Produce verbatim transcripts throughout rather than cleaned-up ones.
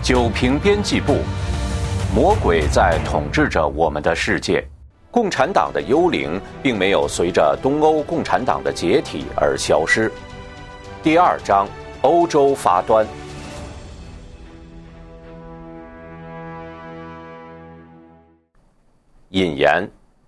九平编辑部，魔鬼在统治着我们的世界。共产党的幽灵并没有随着东欧共产党的解体而消失。第二章，欧洲发端。引言：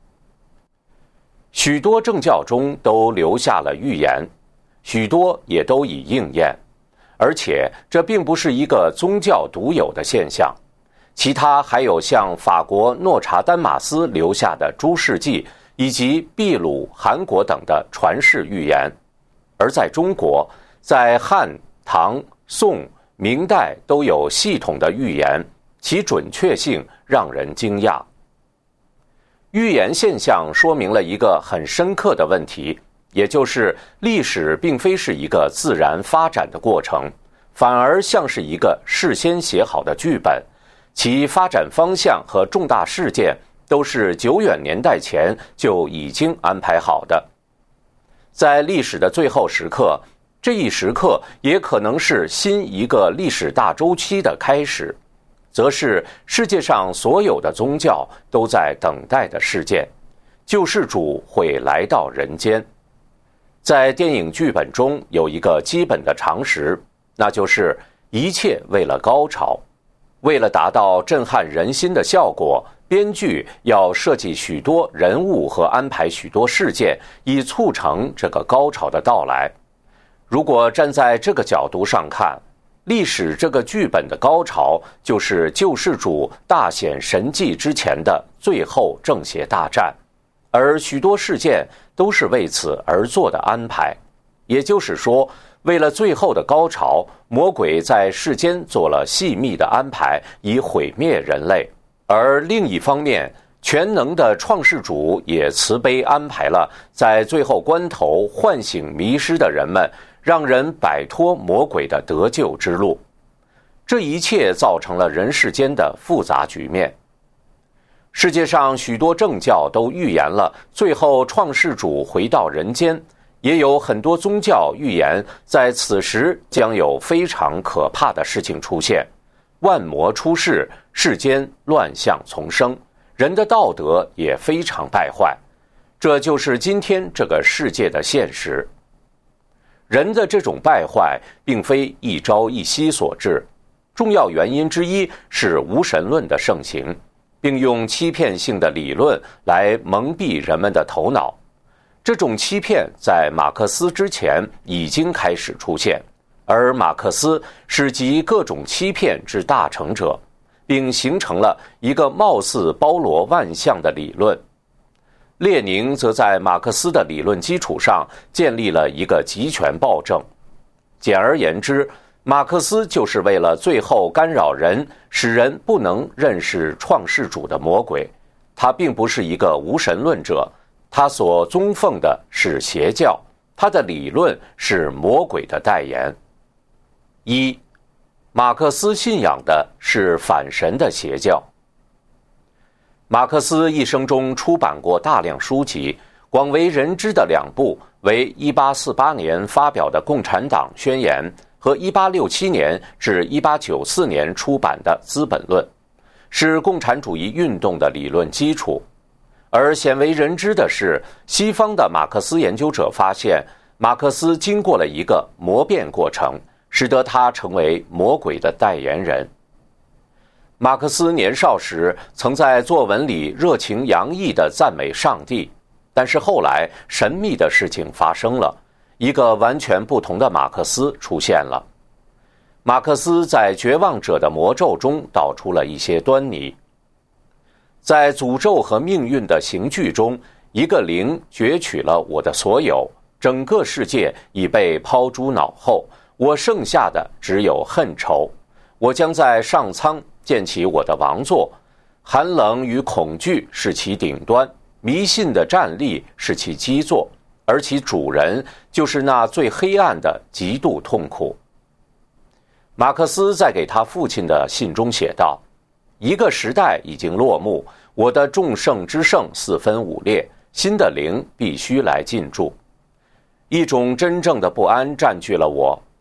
许多政教中都留下了预言，许多也都已应验。而且这并不是一个宗教独有的现象，其他还有像法国诺查丹马斯留下的诸世纪，以及秘鲁、韩国等的传世预言。而在中国，在汉、唐、宋、明代都有系统的预言，其准确性让人惊讶。预言现象说明了一个很深刻的问题，也就是历史并非是一个自然发展的过程，反而像是一个事先写好的剧本，其发展方向和重大事件都是久远年代前就已经安排好的。在历史的最后时刻，这一时刻也可能是新一个历史大周期的开始，则是世界上所有的宗教都在等待的事件，救世主会来到人间。在电影剧本中有一个基本的常识，那就是一切为了高潮。为了达到震撼人心的效果，编剧要设计许多人物和安排许多事件，以促成这个高潮的到来。如果站在这个角度上看，历史这个剧本的高潮就是救世主大显神迹之前的最后正邪大战，而许多事件都是为此而做的安排。也就是说，为了最后的高潮，魔鬼在世间做了细密的安排，以毁灭人类。而另一方面，全能的创世主也慈悲安排了在最后关头唤醒迷失的人们，让人摆脱魔鬼的得救之路。这一切造成了人世间的复杂局面。世界上许多政教都预言了最后创世主回到人间，也有很多宗教预言在此时将有非常可怕的事情出现，万魔出世，世间乱象丛生，人的道德也非常败坏。这就是今天这个世界的现实。人的这种败坏并非一朝一夕所致，重要原因之一是无神论的盛行，并用欺骗性的理论来蒙蔽人们的头脑。这种欺骗在马克思之前已经开始出现，而马克思是集各种欺骗之大成者，并形成了一个貌似包罗万象的理论。列宁则在马克思的理论基础上建立了一个集权暴政。简而言之，马克思就是为了最后干扰人，使人不能认识创世主的魔鬼。他并不是一个无神论者，他所宗奉的是邪教，他的理论是魔鬼的代言。一，马克思信仰的是反神的邪教。马克思一生中出版过大量书籍，广为人知的两部为一八四八年发表的《共产党宣言》和一八六七年至一八九四年出版的《资本论》，是共产主义运动的理论基础。而鲜为人知的是，西方的马克思研究者发现，马克思经过了一个魔变过程，使得他成为魔鬼的代言人。马克思年少时曾在作文里热情洋溢地赞美上帝，但是后来神秘的事情发生了，一个完全不同的马克思出现了。马克思在绝望者的魔咒中导出了一些端倪。在诅咒和命运的刑具中，一个灵攫取了我的所有，整个世界已被抛诸脑后，我剩下的只有恨仇。我将在上苍建起我的王座，寒冷与恐惧是其顶端，迷信的站立是其基座，而其主人就是那最黑暗的极度痛苦。马克思在给他父亲的信中写道：一个时代已经落幕，我的众圣之圣四分五裂，新的灵必须来进驻。一种真正的不安占据了我，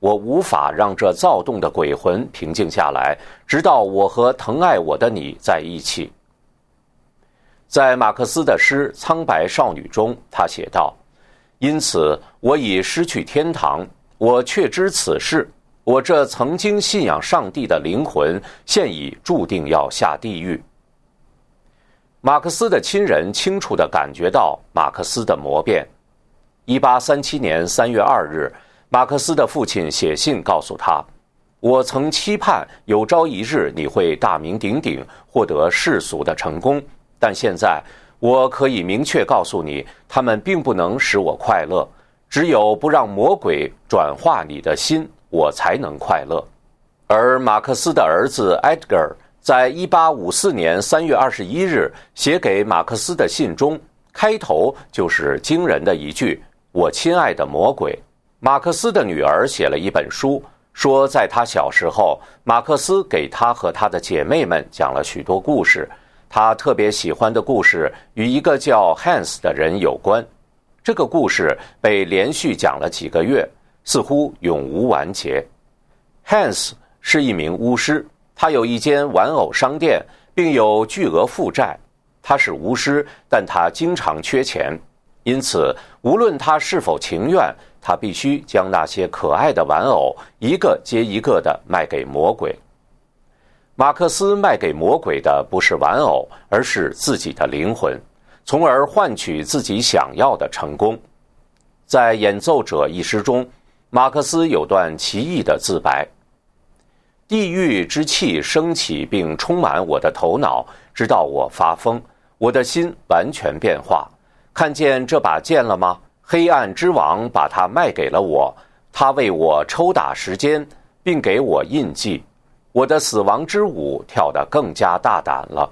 我无法让这躁动的鬼魂平静下来，直到我和疼爱我的你在一起。在马克思的诗《苍白少女》中，他写道：因此我已失去天堂，我确知此事，我这曾经信仰上帝的灵魂现已注定要下地狱。马克思的亲人清楚地感觉到马克思的魔变。一八三七年三月二日，马克思的父亲写信告诉他：我曾期盼有朝一日你会大名鼎鼎，获得世俗的成功，但现在我可以明确告诉你，他们并不能使我快乐，只有不让魔鬼转化你的心，我才能快乐。而马克思的儿子 Edgar 在一八五四年三月二十一日写给马克思的信中，开头就是惊人的一句：我亲爱的魔鬼。马克思的女儿写了一本书，说在他小时候，马克思给他和他的姐妹们讲了许多故事，他特别喜欢的故事与一个叫 Hans 的人有关。这个故事被连续讲了几个月，似乎永无完结。Hans 是一名巫师，他有一间玩偶商店，并有巨额负债。他是巫师，但他经常缺钱，因此无论他是否情愿，他必须将那些可爱的玩偶一个接一个地卖给魔鬼。马克思卖给魔鬼的不是玩偶，而是自己的灵魂，从而换取自己想要的成功。在《演奏者》一诗中，马克思有段奇异的自白：地狱之气升起并充满我的头脑，直到我发疯，我的心完全变化。看见这把剑了吗？黑暗之王把它卖给了我，他为我抽打时间，并给我印记。我的死亡之舞跳得更加大胆了。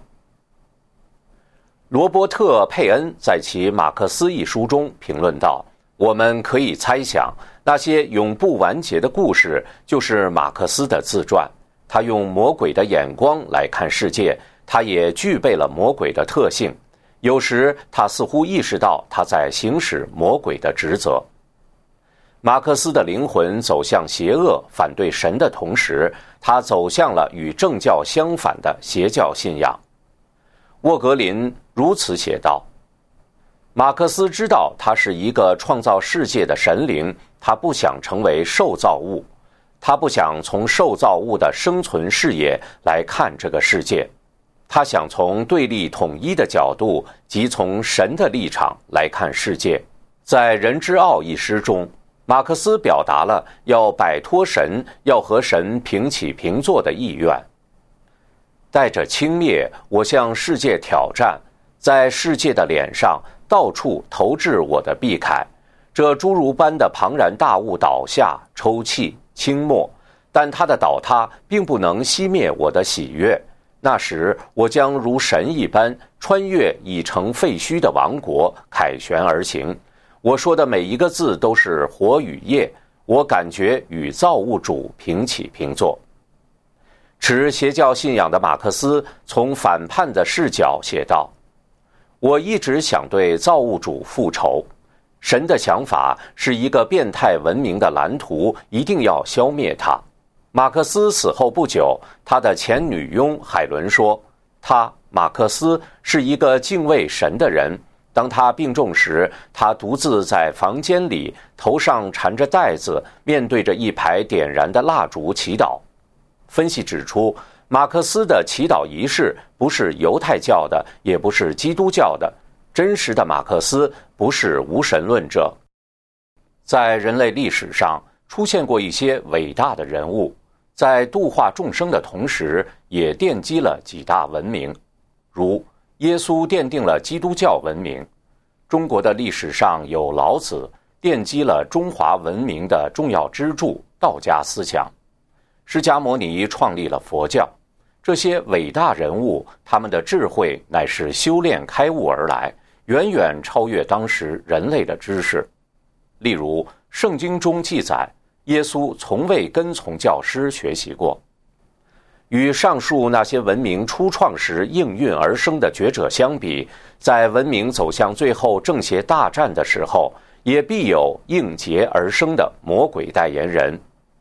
罗伯特·佩恩在其《马克思》一书中评论道：我们可以猜想，那些永不完结的故事就是马克思的自传。他用魔鬼的眼光来看世界，他也具备了魔鬼的特性。有时他似乎意识到他在行使魔鬼的职责。马克思的灵魂走向邪恶，反对神的同时，他走向了与正教相反的邪教信仰。沃格林如此写道：马克思知道他是一个创造世界的神灵，他不想成为受造物，他不想从受造物的生存视野来看这个世界，他想从对立统一的角度，即从神的立场来看世界。在《人之傲》一诗中，马克思表达了要摆脱神，要和神平起平坐的意愿。带着轻蔑，我向世界挑战，在世界的脸上到处投掷我的臂铠。这侏儒般的庞然大物倒下，抽泣倾没，但它的倒塌并不能熄灭我的喜悦。那时我将如神一般穿越已成废墟的王国，凯旋而行。我说的每一个字都是火与液，我感觉与造物主平起平坐。持邪教信仰的马克思从反叛的视角写道：我一直想对造物主复仇，神的想法是一个变态文明的蓝图，一定要消灭它。马克思死后不久，他的前女佣海伦说，他马克思是一个敬畏神的人。当他病重时，他独自在房间里，头上缠着带子，面对着一排点燃的蜡烛祈祷。分析指出，马克思的祈祷仪式不是犹太教的，也不是基督教的。真实的马克思不是无神论者。在人类历史上出现过一些伟大的人物，在度化众生的同时，也奠基了几大文明，如耶稣奠定了基督教文明，中国的历史上有老子，奠基了中华文明的重要支柱道家思想，释迦牟尼创立了佛教。这些伟大人物，他们的智慧乃是修炼开悟而来，远远超越当时人类的知识。例如圣经中记载，耶稣从未跟从教师学习过。与上述那些文明初创时应运而生的觉者相比，在文明走向最后正邪大战的时候，也必有应劫而生的魔鬼代言人。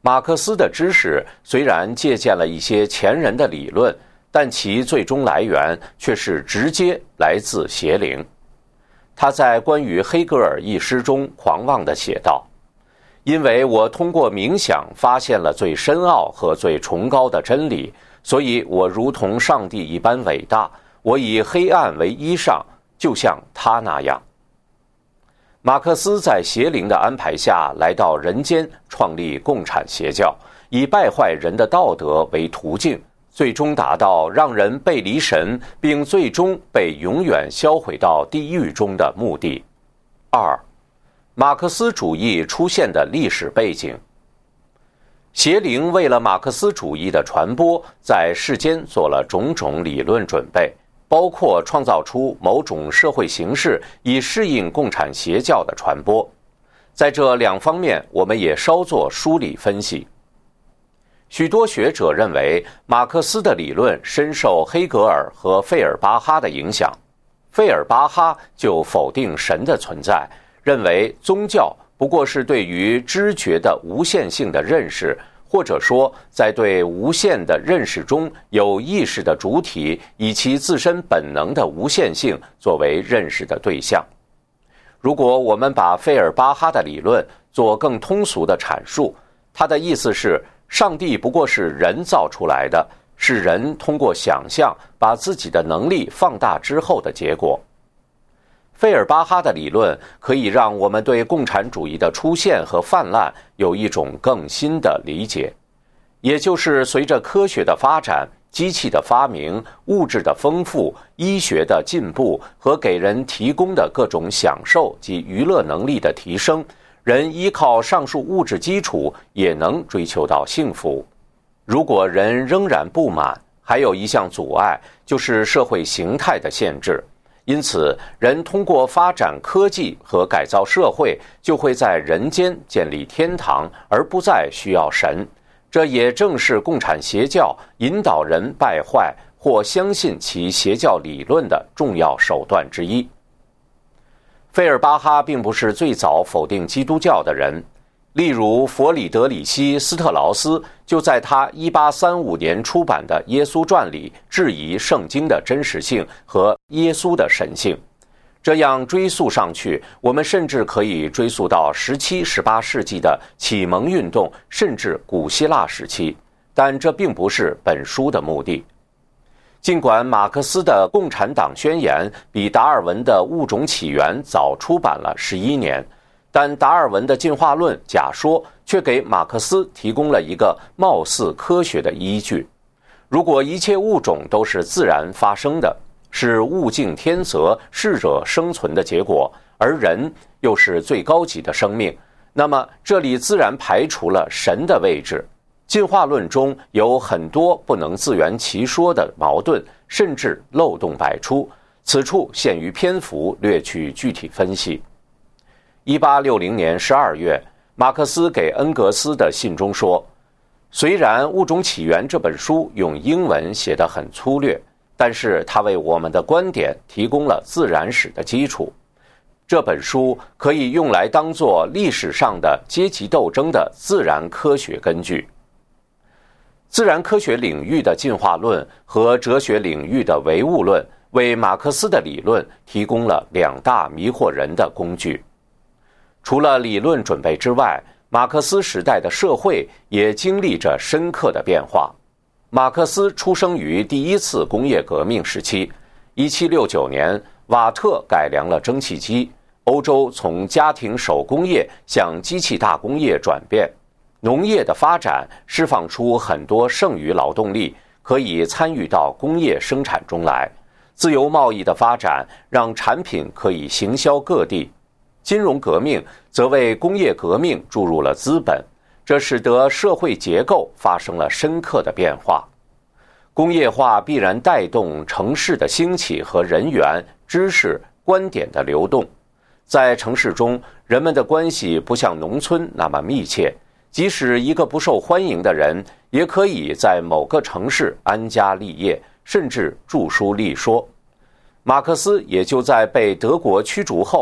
马克思的知识虽然借鉴了一些前人的理论，但其最终来源却是直接来自邪灵。他在关于黑格尔一诗中狂妄地写道：因为我通过冥想发现了最深奥和最崇高的真理，所以我如同上帝一般伟大，我以黑暗为衣裳，就像他那样。马克思在邪灵的安排下来到人间，创立共产邪教，以败坏人的道德为途径，最终达到让人背离神，并最终被永远销毁到地狱中的目的。二、马克思主义出现的历史背景。邪灵为了马克思主义的传播，在世间做了种种理论准备，包括创造出某种社会形式以适应共产邪教的传播。在这两方面，我们也稍作梳理分析。许多学者认为，马克思的理论深受黑格尔和费尔巴哈的影响。费尔巴哈就否定神的存在，认为宗教不过是对于知觉的无限性的认识，或者说在对无限的认识中有意识的主体以其自身本能的无限性作为认识的对象。如果我们把费尔巴哈的理论做更通俗的阐述，他的意思是，上帝不过是人造出来的，是人通过想象把自己的能力放大之后的结果。费尔巴哈的理论可以让我们对共产主义的出现和泛滥有一种更新的理解，也就是随着科学的发展、机器的发明、物质的丰富、医学的进步和给人提供的各种享受及娱乐能力的提升，人依靠上述物质基础也能追求到幸福。如果人仍然不满，还有一项阻碍，就是社会形态的限制。因此，人通过发展科技和改造社会，就会在人间建立天堂，而不再需要神。这也正是共产邪教引导人败坏或相信其邪教理论的重要手段之一。费尔巴哈并不是最早否定基督教的人，例如弗里德里希·斯特劳斯就在他一八三五年出版的《耶稣传》里质疑圣经的真实性和耶稣的神性。这样追溯上去，我们甚至可以追溯到十七、十八世纪的启蒙运动，甚至古希腊时期，但这并不是本书的目的。尽管马克思的《共产党宣言》比达尔文的《物种起源》早出版了十一年，但达尔文的进化论假说却给马克思提供了一个貌似科学的依据。如果一切物种都是自然发生的，是物竞天择、适者生存的结果，而人又是最高级的生命，那么这里自然排除了神的位置。进化论中有很多不能自圆其说的矛盾，甚至漏洞百出，此处限于篇幅略去具体分析。一八六零年十二月，马克思给恩格斯的信中说，虽然《物种起源》这本书用英文写得很粗略，但是它为我们的观点提供了自然史的基础。这本书可以用来当作历史上的阶级斗争的自然科学根据。自然科学领域的进化论和哲学领域的唯物论为马克思的理论提供了两大迷惑人的工具。除了理论准备之外，马克思时代的社会也经历着深刻的变化。马克思出生于第一次工业革命时期，一七六九年，瓦特改良了蒸汽机，欧洲从家庭手工业向机器大工业转变。农业的发展释放出很多剩余劳动力，可以参与到工业生产中来。自由贸易的发展让产品可以行销各地。金融革命则为工业革命注入了资本，这使得社会结构发生了深刻的变化。工业化必然带动城市的兴起和人员、知识、观点的流动。在城市中，人们的关系不像农村那么密切，即使一个不受欢迎的人，也可以在某个城市安家立业，甚至著书立说。马克思也就在被德国驱逐后，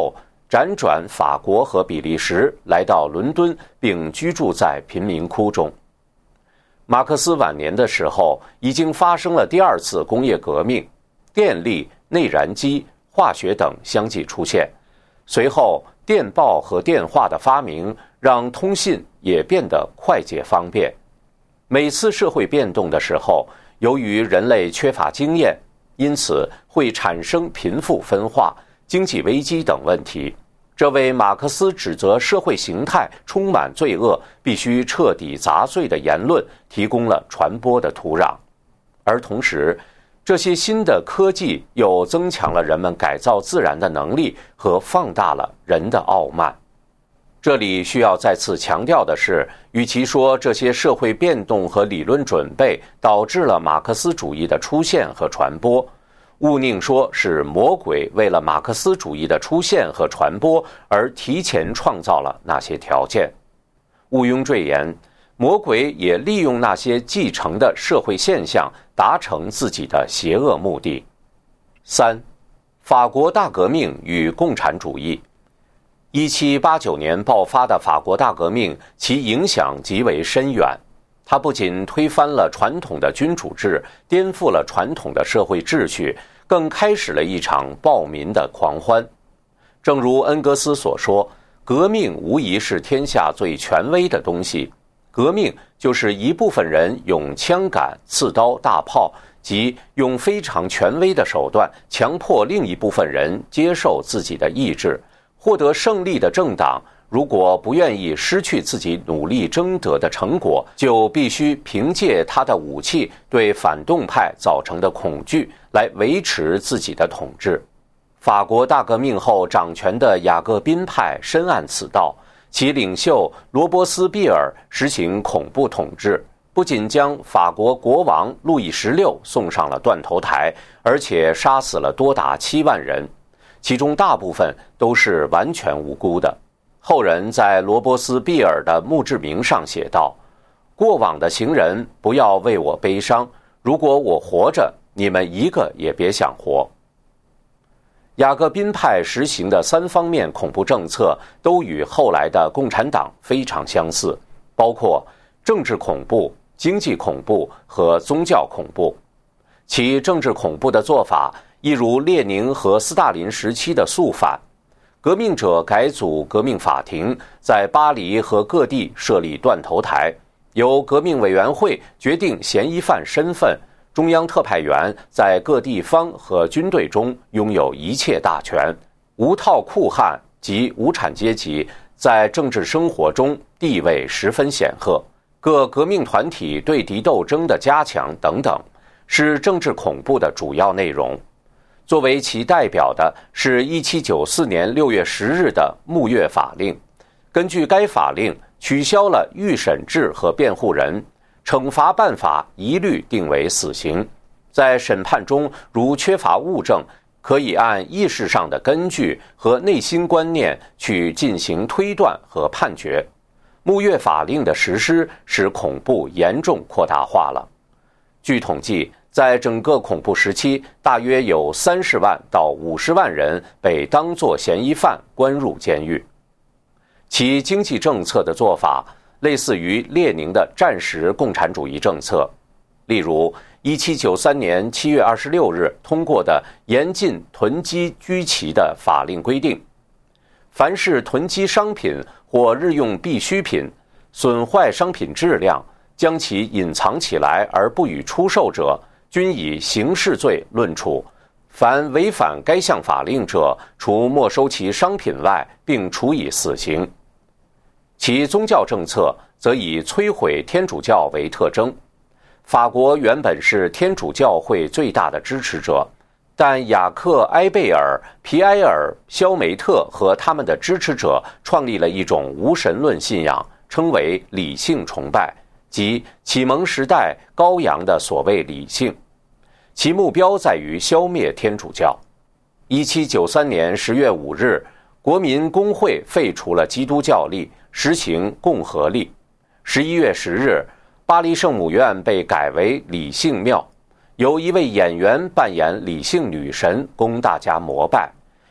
辗转法国和比利时，来到伦敦，并居住在贫民窟中。马克思晚年的时候，已经发生了第二次工业革命，电力、内燃机、化学等相继出现。随后，电报和电话的发明，让通信也变得快捷方便。每次社会变动的时候，由于人类缺乏经验，因此会产生贫富分化、经济危机等问题。这为马克思指责社会形态充满罪恶，必须彻底砸碎的言论提供了传播的土壤。而同时，这些新的科技又增强了人们改造自然的能力和放大了人的傲慢。这里需要再次强调的是，与其说这些社会变动和理论准备导致了马克思主义的出现和传播，勿宁说是魔鬼为了马克思主义的出现和传播而提前创造了那些条件。毋庸赘言，魔鬼也利用那些继承的社会现象达成自己的邪恶目的。三、法国大革命与共产主义。一七八九年爆发的法国大革命，其影响极为深远。它不仅推翻了传统的君主制，颠覆了传统的社会秩序，更开始了一场暴民的狂欢。正如恩格斯所说，革命无疑是天下最权威的东西。革命就是一部分人用枪杆、刺刀、大炮，即用非常权威的手段，强迫另一部分人接受自己的意志。获得胜利的政党，如果不愿意失去自己努力争得的成果，就必须凭借他的武器对反动派造成的恐惧来维持自己的统治。法国大革命后掌权的雅各宾派深谙此道，其领袖罗伯斯庇尔实行恐怖统治，不仅将法国国王路易十六送上了断头台，而且杀死了多达七万人，其中大部分都是完全无辜的。后人在罗伯斯庇尔的墓志铭上写道：过往的行人不要为我悲伤，如果我活着，你们一个也别想活。雅各宾派实行的三方面恐怖政策都与后来的共产党非常相似，包括政治恐怖、经济恐怖和宗教恐怖。其政治恐怖的做法一如列宁和斯大林时期的肃反。革命者改组革命法庭，在巴黎和各地设立断头台，由革命委员会决定嫌疑犯身份，中央特派员在各地方和军队中拥有一切大权。无套酷汉及无产阶级在政治生活中地位十分显赫，各革命团体对敌斗争的加强等等，是政治恐怖的主要内容。作为其代表的是一七九四年六月十日的穆约法令。根据该法令，取消了预审制和辩护人，惩罚办法一律定为死刑。在审判中，如缺乏物证，可以按意识上的根据和内心观念去进行推断和判决。穆约法令的实施使恐怖严重扩大化了。据统计，在整个恐怖时期，大约有三十万到五十万人被当作嫌疑犯关入监狱。其经济政策的做法类似于列宁的战时共产主义政策，例如一七九三年七月二十六日通过的严禁囤积居奇的法令规定，凡是囤积商品或日用必需品，损坏商品质量，将其隐藏起来而不予出售者，均以刑事罪论处。凡违反该项法令者，除没收其商品外，并处以死刑。其宗教政策则以摧毁天主教为特征。法国原本是天主教会最大的支持者，但雅克·埃贝尔、皮埃尔·肖梅特和他们的支持者创立了一种无神论信仰，称为理性崇拜，即启蒙时代高扬的所谓理性。其目标在于消灭天主教。一七九三年十月五日，国民公会废除了基督教历，实行共和历。十一月十日，巴黎圣母院被改为理性庙，由一位演员扮演理性女神，供大家膜拜。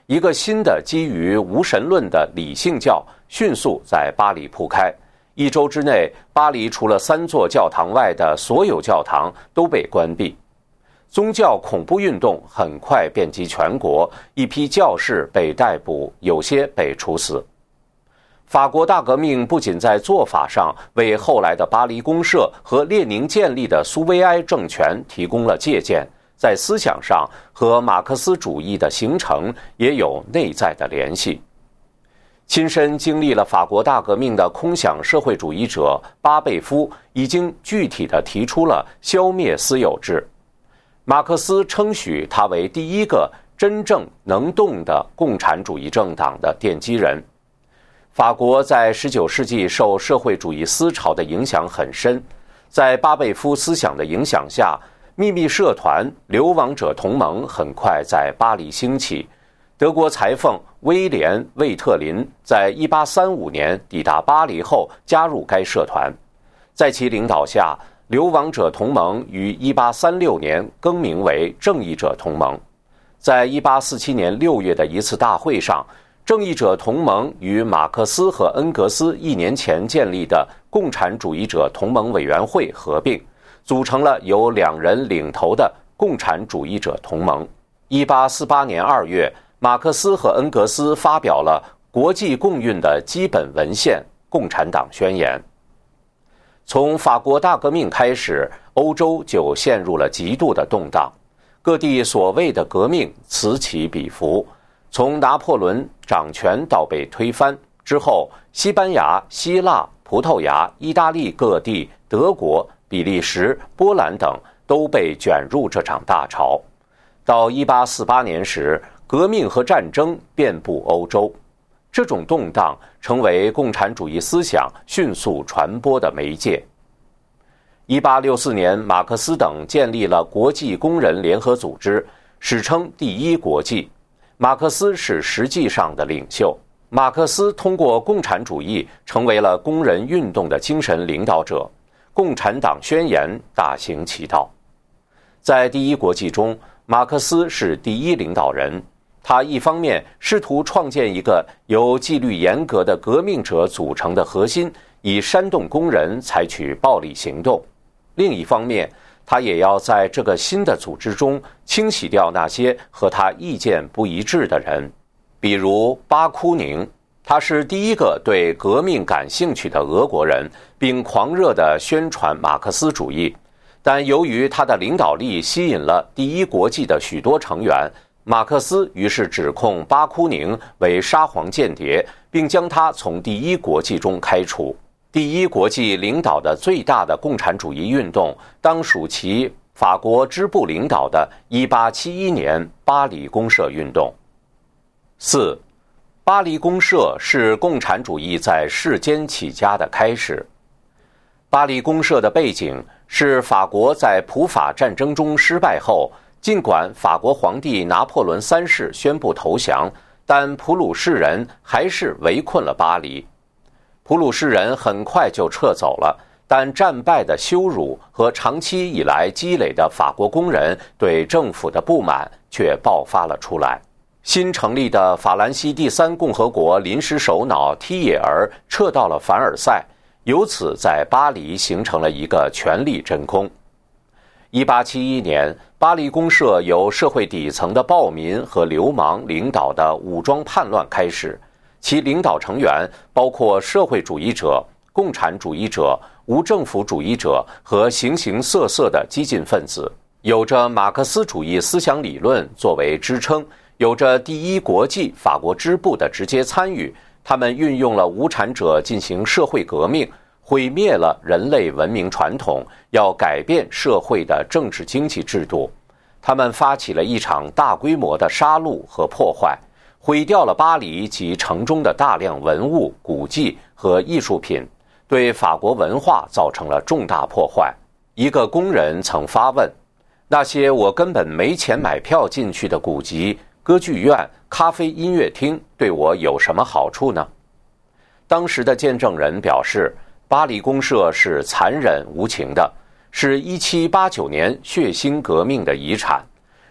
一个新的基于无神论的理性教迅速在巴黎铺开。一周之内，巴黎除了三座教堂外的所有教堂都被关闭。宗教恐怖运动很快遍及全国，一批教士被逮捕，有些被处死。法国大革命不仅在做法上为后来的巴黎公社和列宁建立的苏维埃政权提供了借鉴，在思想上和马克思主义的形成也有内在的联系。亲身经历了法国大革命的空想社会主义者巴贝夫已经具体地提出了消灭私有制。马克思称许他为第一个真正能动的共产主义政党的奠基人。法国在十九世纪受社会主义思潮的影响很深，在巴贝夫思想的影响下，秘密社团流亡者同盟很快在巴黎兴起。德国裁缝威廉·魏特林在一八三五年抵达巴黎后加入该社团，在其领导下，流亡者同盟于一八三六年更名为正义者同盟。在一八四七年六月的一次大会上，正义者同盟与马克思和恩格斯一年前建立的共产主义者同盟委员会合并，组成了由两人领头的共产主义者同盟。一八四八年二月，马克思和恩格斯发表了国际共运的基本文献《共产党宣言》。从法国大革命开始，欧洲就陷入了极度的动荡，各地所谓的革命此起彼伏，从拿破仑掌权到被推翻之后，西班牙、希腊、葡萄牙、意大利各地、德国、比利时、波兰等都被卷入这场大潮。到一八四八年时，革命和战争遍布欧洲，这种动荡成为共产主义思想迅速传播的媒介。一八六四年，马克思等建立了国际工人联合组织，史称第一国际。马克思是实际上的领袖。马克思通过共产主义成为了工人运动的精神领导者，共产党宣言大行其道。在第一国际中，马克思是第一领导人。他一方面试图创建一个由纪律严格的革命者组成的核心，以煽动工人采取暴力行动；另一方面，他也要在这个新的组织中清洗掉那些和他意见不一致的人，比如巴库宁，他是第一个对革命感兴趣的俄国人，并狂热地宣传马克思主义。但由于他的领导力吸引了第一国际的许多成员，马克思于是指控巴库宁为沙皇间谍，并将他从第一国际中开除。第一国际领导的最大的共产主义运动，当属其法国支部领导的一八七一年巴黎公社运动。四，巴黎公社是共产主义在世间起家的开始。巴黎公社的背景是法国在普法战争中失败后，尽管法国皇帝拿破仑三世宣布投降，但普鲁士人还是围困了巴黎。普鲁士人很快就撤走了，但战败的羞辱和长期以来积累的法国工人对政府的不满却爆发了出来。新成立的法兰西第三共和国临时首脑梯耶尔撤到了凡尔赛，由此在巴黎形成了一个权力真空。一八七一年，巴黎公社由社会底层的暴民和流氓领导的武装叛乱开始，其领导成员包括社会主义者、共产主义者、无政府主义者和形形色色的激进分子，有着马克思主义思想理论作为支撑，有着第一国际法国支部的直接参与。他们运用了无产者进行社会革命，毁灭了人类文明传统，要改变社会的政治经济制度。他们发起了一场大规模的杀戮和破坏，毁掉了巴黎及城中的大量文物、古迹和艺术品，对法国文化造成了重大破坏。一个工人曾发问：那些我根本没钱买票进去的古籍、歌剧院、咖啡音乐厅对我有什么好处呢？当时的见证人表示，巴黎公社是残忍无情的，是一七八九年血腥革命的遗产，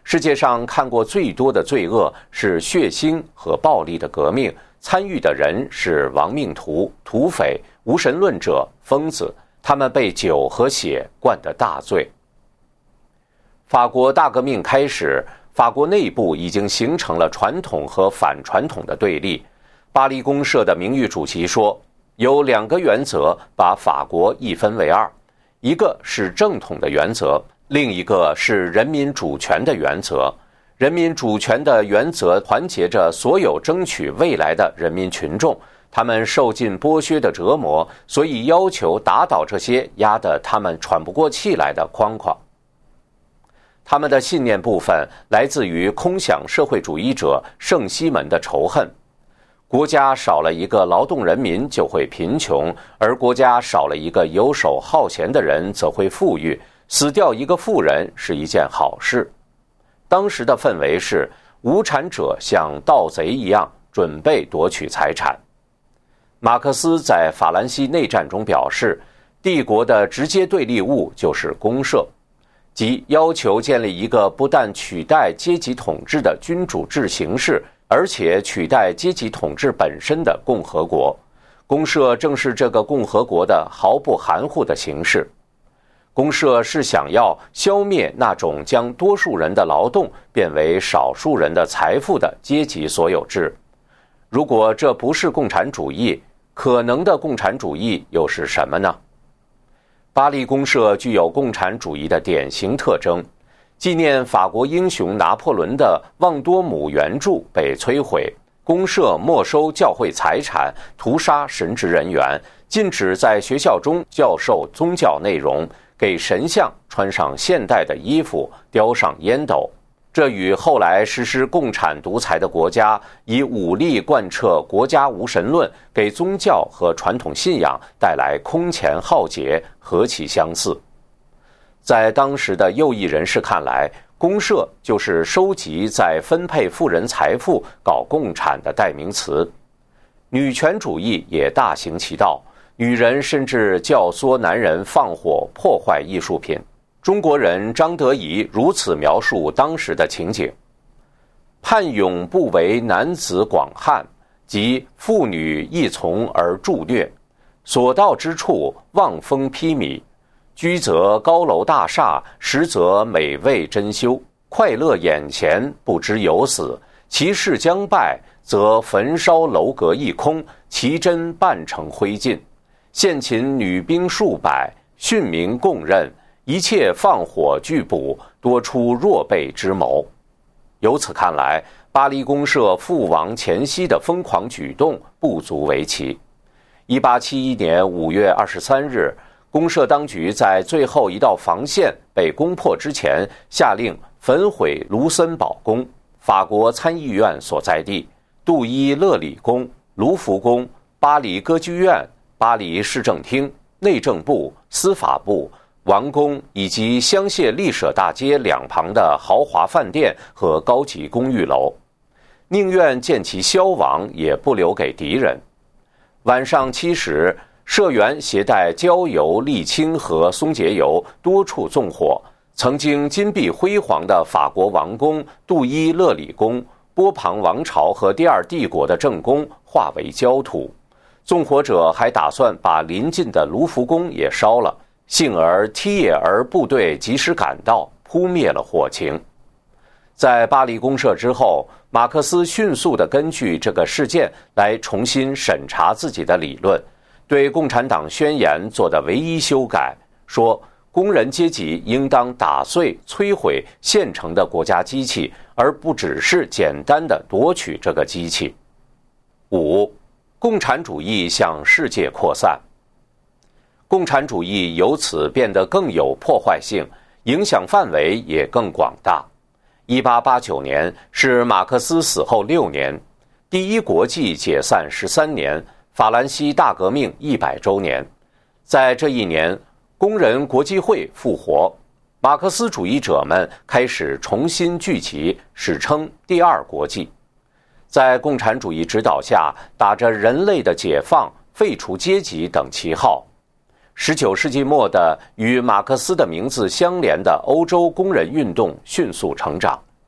世界上看过最多的罪恶是血腥和暴力的革命，参与的人是亡命徒、土匪、无神论者、疯子，他们被酒和血灌得大醉。法国大革命开始，法国内部已经形成了传统和反传统的对立。巴黎公社的名誉主席说，有两个原则把法国一分为二，一个是正统的原则，另一个是人民主权的原则。人民主权的原则团结着所有争取未来的人民群众，他们受尽剥削的折磨，所以要求打倒这些压得他们喘不过气来的框框。他们的信念部分来自于空想社会主义者圣西门的仇恨。国家少了一个劳动人民就会贫穷，而国家少了一个游手好闲的人则会富裕，死掉一个富人是一件好事。当时的氛围是无产者像盗贼一样准备夺取财产。马克思在法兰西内战中表示，帝国的直接对立物就是公社，即要求建立一个不但取代阶级统治的君主制形式，而且取代阶级统治本身的共和国。公社正是这个共和国的毫不含糊的形式。公社是想要消灭那种将多数人的劳动变为少数人的财富的阶级所有制。如果这不是共产主义，可能的共产主义又是什么呢？巴黎公社具有共产主义的典型特征，纪念法国英雄拿破仑的旺多姆圆柱被摧毁，公社没收教会财产，屠杀神职人员，禁止在学校中教授宗教内容，给神像穿上现代的衣服，叼上烟斗。这与后来实施共产独裁的国家以武力贯彻国家无神论，给宗教和传统信仰带来空前浩劫，何其相似。在当时的右翼人士看来，公社就是收集再分配富人财富搞共产的代名词。女权主义也大行其道，女人甚至教唆男人放火破坏艺术品。中国人张德仪如此描述当时的情景：叛勇不为男子广汉，即妇女亦从而助虐，所到之处望风披靡，居则高楼大厦，实则美味珍馐，快乐眼前，不知有死。其势将败，则焚烧楼阁一空，其真半成灰烬。现擒女兵数百，训民供认，一切放火拒捕，多出若辈之谋。由此看来，巴黎公社覆亡前夕的疯狂举动不足为奇。一八七一年五月二十三日，公社当局在最后一道防线被攻破之前，下令焚毁卢森堡宫、法国参议院所在地、杜伊勒里宫、卢浮宫、巴黎歌剧院、巴黎市政厅、内政部、司法部、王宫以及香榭丽舍大街两旁的豪华饭店和高级公寓楼，宁愿见其消亡，也不留给敌人。晚上七时，社员携带焦油、沥青和松节油多处纵火，曾经金碧辉煌的法国王宫、杜伊勒里宫、波旁王朝和第二帝国的正宫化为焦土。纵火者还打算把临近的卢浮宫也烧了，幸而梯野尔部队及时赶到，扑灭了火情。在巴黎公社之后，马克思迅速地根据这个事件来重新审查自己的理论，对共产党宣言做的唯一修改，说工人阶级应当打碎摧毁现成的国家机器，而不只是简单的夺取这个机器。五，共产主义向世界扩散。共产主义由此变得更有破坏性，影响范围也更广大。一八八九年是马克思死后六年，第一国际解散十三年，法兰西大革命一百周年。在这一年，工人国际会复活，马克思主义者们开始重新聚集，史称第二国际。在共产主义指导下，打着人类的解放、废除阶级等旗号。十九世纪末的与马克思的名字相连的欧洲工人运动迅速成长。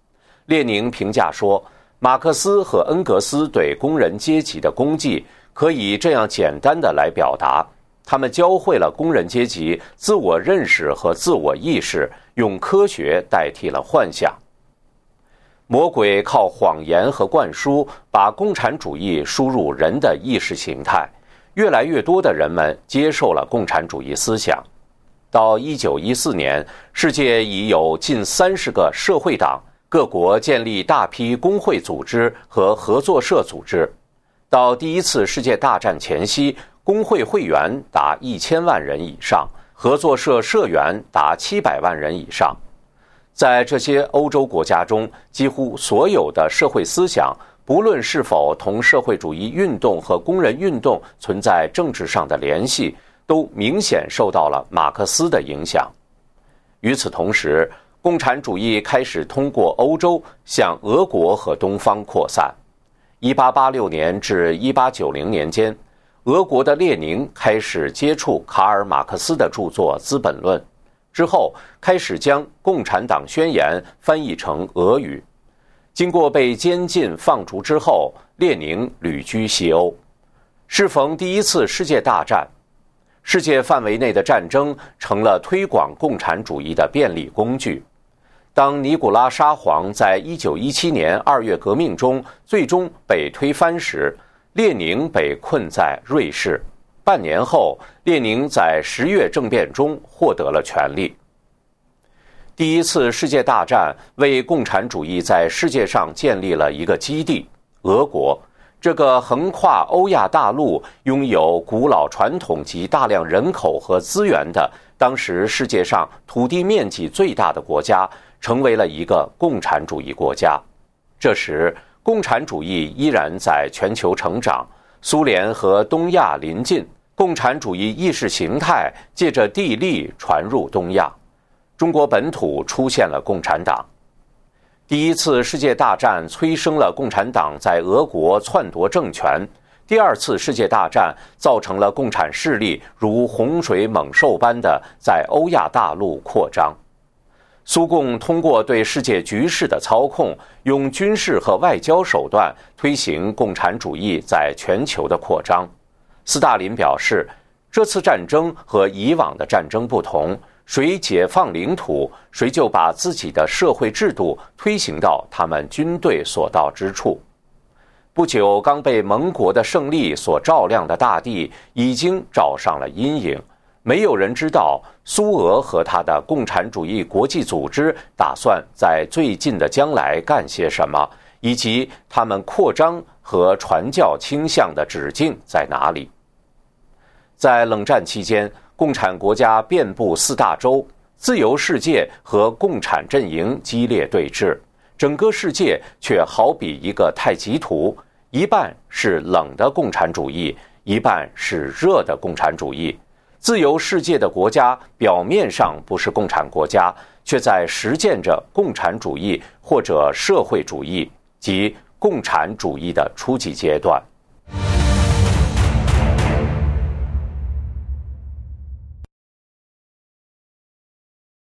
列宁评价说，马克思和恩格斯对工人阶级的功绩可以这样简单的来表达：他们教会了工人阶级自我认识和自我意识，用科学代替了幻想。魔鬼靠谎言和灌输，把共产主义输入人的意识形态，越来越多的人们接受了共产主义思想。到一九一四年，世界已有近三十个社会党，各国建立大批工会组织和合作社组织。到第一次世界大战前夕，工会会员达一千万人以上，合作社社员达七百万人以上。在这些欧洲国家中，几乎所有的社会思想，不论是否同社会主义运动和工人运动存在政治上的联系，都明显受到了马克思的影响。与此同时，共产主义开始通过欧洲向俄国和东方扩散。一八八六年至一八九零年间，俄国的列宁开始接触卡尔马克思的著作《资本论》，之后开始将《共产党宣言》翻译成俄语。经过被监禁放逐之后，列宁旅居西欧。适逢第一次世界大战，世界范围内的战争成了推广共产主义的便利工具。当尼古拉沙皇在一九一七年二月革命中最终被推翻时，列宁被困在瑞士。半年后，列宁在十月政变中获得了权力。第一次世界大战为共产主义在世界上建立了一个基地——俄国。这个横跨欧亚大陆、拥有古老传统及大量人口和资源的，当时世界上土地面积最大的国家，成为了一个共产主义国家。这时，共产主义依然在全球成长，苏联和东亚邻近，共产主义意识形态借着地利传入东亚。中国本土出现了共产党。第一次世界大战催生了共产党在俄国篡夺政权，第二次世界大战造成了共产势力如洪水猛兽般的在欧亚大陆扩张。苏共通过对世界局势的操控，用军事和外交手段推行共产主义在全球的扩张。斯大林表示，这次战争和以往的战争不同，谁解放领土，谁就把自己的社会制度推行到他们军队所到之处。不久，刚被盟国的胜利所照亮的大地已经罩上了阴影。没有人知道苏俄和他的共产主义国际组织打算在最近的将来干些什么，以及他们扩张和传教倾向的止境在哪里。在冷战期间，共产国家遍布四大洲，自由世界和共产阵营激烈对峙，整个世界却好比一个太极图，一半是冷的共产主义，一半是热的共产主义。自由世界的国家表面上不是共产国家，却在实践着共产主义或者社会主义及共产主义的初级阶段。